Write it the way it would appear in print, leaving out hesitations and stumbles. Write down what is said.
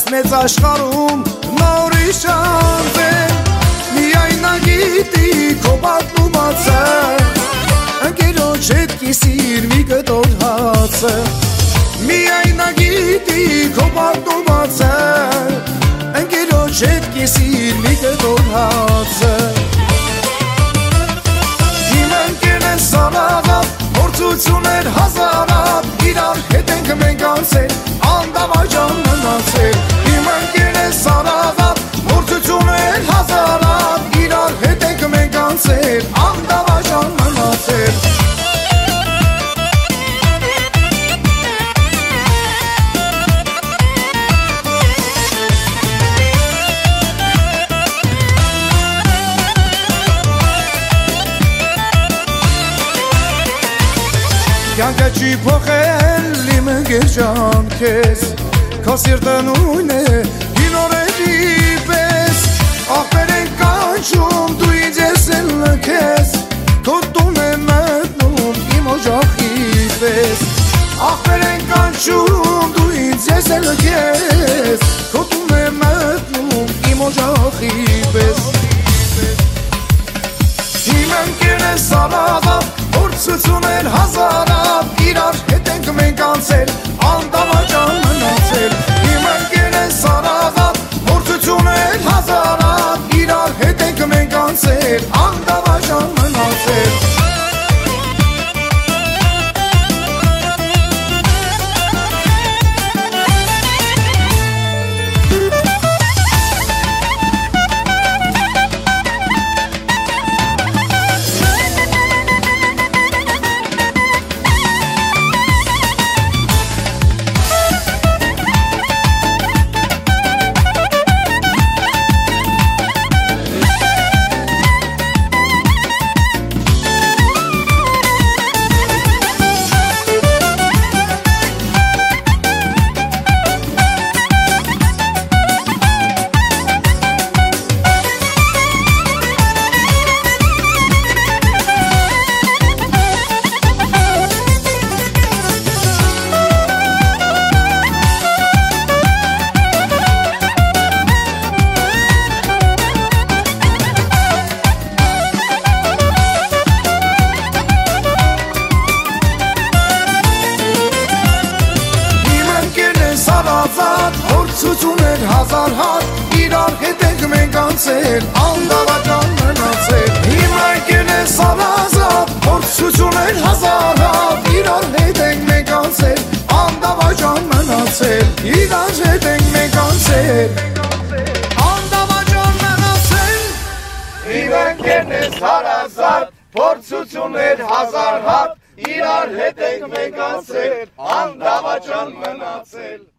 մեծ աշխարհում նա ուրիշ անձ է միայն նա գիտի քո պատմվածը ընկերոջ հետ կիսիր մի կտոր հացը միայն նա գիտի քո պատմվածը ընկերոջ հետ կիսիր մի կտոր հացը իմ ընկերն է սարավատ փորձություններ հազարատ իրար հետ ենք մենք անցել անդավաճան մնացել իմ ընկերն է սարավատ փորձություններ հազարատ իրար հետ ենք մենք անցել անդավաճան մնացել Կյանքը չի փոխել իմ ընկեր ջան քեզ Քո սիրտը նույնն է հին օրերի պես Ախպեր են կանչում դու ինձ ես էլ քեզ Քո տուն է մտնում իմ օջախի պես Ախպեր են կանչում դու ինձ ես էլ քեզ Քո տուն է մտնում իմ օջախի պես Իմ ընկերն է սարավատ Փորձություններ հազարատ իրար հետ ենք մենք անցել անդավաճան մնացել Իմ ընկերն է սարավատ փորձություններ հազարատ իրար հետ ենք մենք անցել անդավաճան մնացել Փորձություններ հազար հատ իրար հետ ենք մենք անցել անդավաճան մնացել Իմ ընկերն է սարազատ փորձություններ հազար հատ իրար հետ ենք մենք անցել անդավաճան մնացել իրար հետ ենք մենք անցել անդավաճան մնացել Իմ ընկերն է սարազատ փորձություններ հազար հատ իրար հետ ենք մենք անցել անդավաճան մնացել